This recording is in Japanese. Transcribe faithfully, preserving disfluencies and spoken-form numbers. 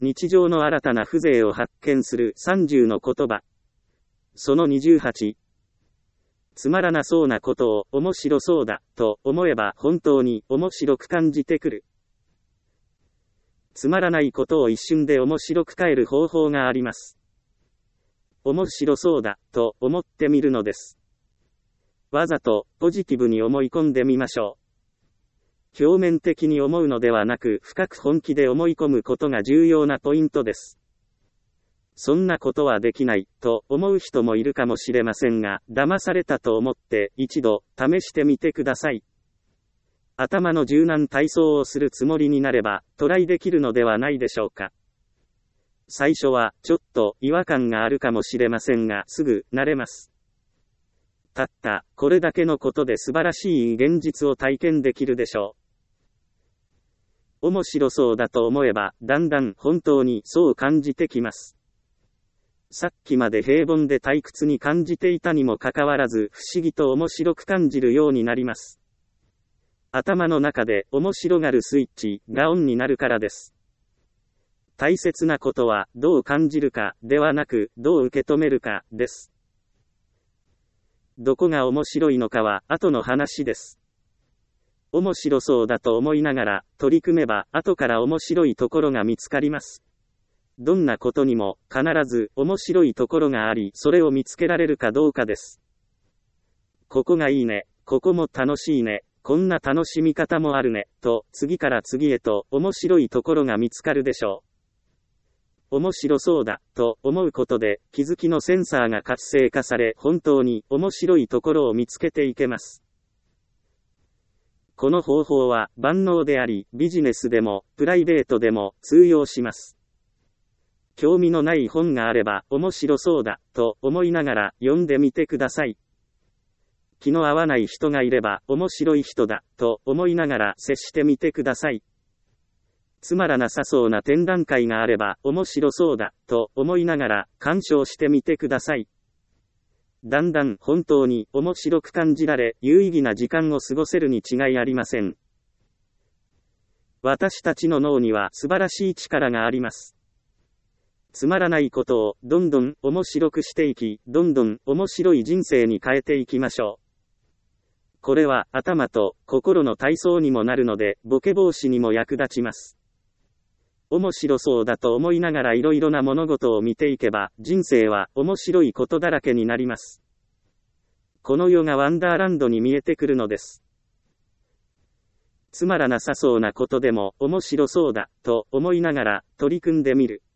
日常の新たな風情を発見するさんじゅうの言葉。そのにじゅうはち。つまらなそうなことを面白そうだと思えば本当に面白く感じてくる。つまらないことを一瞬で面白く変える方法があります。面白そうだと思ってみるのです。わざとポジティブに思い込んでみましょう。表面的に思うのではなく深く本気で思い込むことが重要なポイントです。そんなことはできないと思う人もいるかもしれませんが、騙されたと思って一度試してみてください。頭の柔軟体操をするつもりになればトライできるのではないでしょうか。最初はちょっと違和感があるかもしれませんが、すぐ慣れます。たったこれだけのことで素晴らしい現実を体験できるでしょう。面白そうだと思えばだんだん本当にそう感じてきます。さっきまで平凡で退屈に感じていたにもかかわらず不思議と面白く感じるようになります。頭の中で面白がるスイッチがオンになるからです。大切なことはどう感じるかではなくどう受け止めるかです。どこが面白いのかは後の話です。面白そうだと思いながら取り組めば後から面白いところが見つかります。どんなことにも必ず面白いところがあり、それを見つけられるかどうかです。ここがいいね、ここも楽しいね、こんな楽しみ方もあるね、と次から次へと面白いところが見つかるでしょう。面白そうだと思うことで気づきのセンサーが活性化され、本当に面白いところを見つけていけます。この方法は万能であり、ビジネスでもプライベートでも通用します。興味のない本があれば面白そうだと思いながら読んでみてください。気の合わない人がいれば面白い人だと思いながら接してみてください。つまらなさそうな展覧会があれば面白そうだと思いながら鑑賞してみてください。だんだん本当に面白く感じられ、有意義な時間を過ごせるに違いありません。私たちの脳には素晴らしい力があります。つまらないことをどんどん面白くしていき、どんどん面白い人生に変えていきましょう。これは頭と心の体操にもなるので、ボケ防止にも役立ちます。面白そうだと思いながらいろいろな物事を見ていけば、人生は面白いことだらけになります。この世がワンダーランドに見えてくるのです。つまらなさそうなことでも面白そうだと思いながら取り組んでみる。